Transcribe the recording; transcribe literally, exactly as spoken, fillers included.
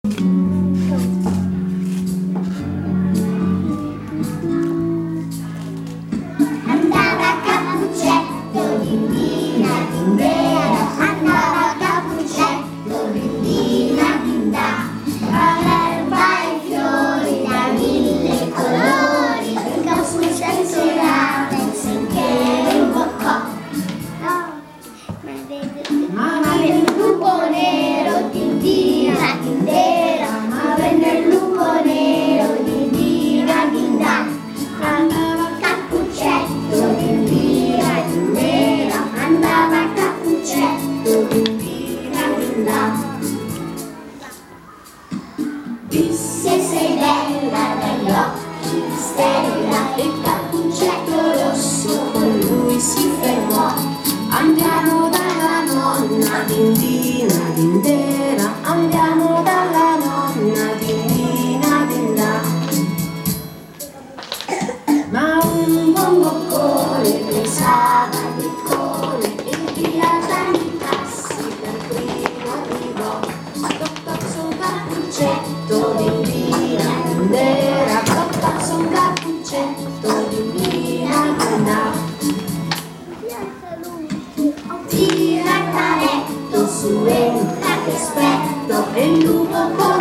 Andava a Cappuccetto, dindina, dindera, andava a Cappuccetto, dindina, dindà, tra l'erba e i fiori da mille colori, il cosmo spensierata il sentiero imboccò. Ma venne il lupo nero, dindina, dindera, ma venne il lupo nero, dindina, dindà, andava a Cappuccetto, dindina, dindera, andava a Cappuccetto, dindina, dindà. Disse sei bella dagli occhi di stella, il Cappuccetto rosso con lui si fermò. Andiamo dalla nonna, dindina, dindera, andiamo dalla nonna, dindina, dindà. Ma un buon boccone pensava al briccone, il pirata di tassi per primo arrivò. Toccò su un Cappuccetto, dindina, dindera, toccò su un Cappuccetto, dindina, dindà. Tira il cavetto su, entra che aspetto, e il lupo